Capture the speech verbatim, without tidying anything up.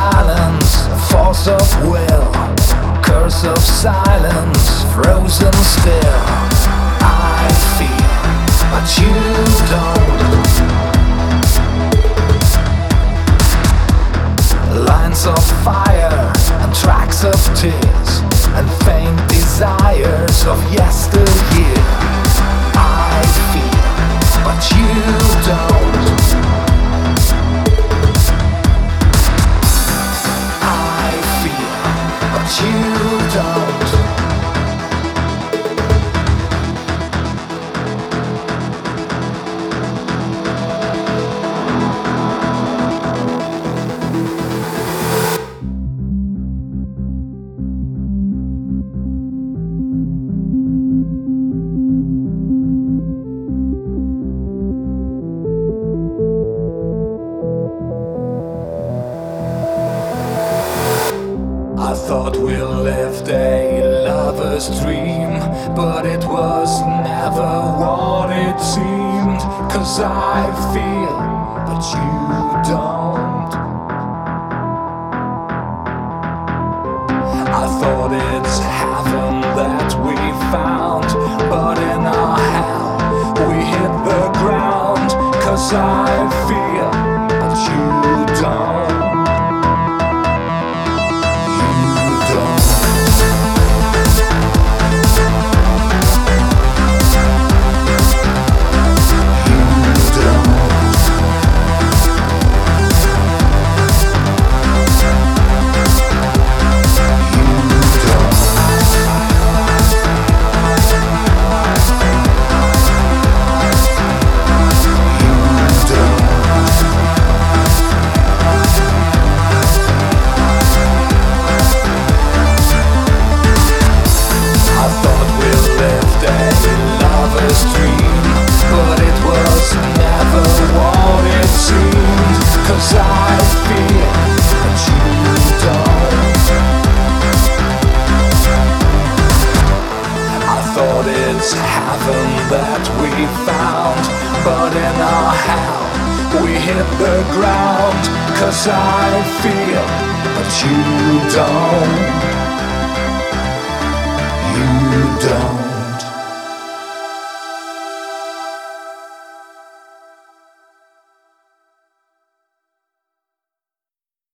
silence, force of will, curse of silence, frozen still. I feel, but you don't. Lines of fire and tracks of tears and faint desires of yesteryear. I feel, but you don't. I feel, but you don't. I thought we lived a lover's dream, but it was never what it seemed. Cause I feel, but you don't. I thought it's heaven that we found, but in our hell we hit the ground. Cause I feel, but you don't. It's heaven that we found, but in our hell we hit the ground. Cause I feel, but you don't.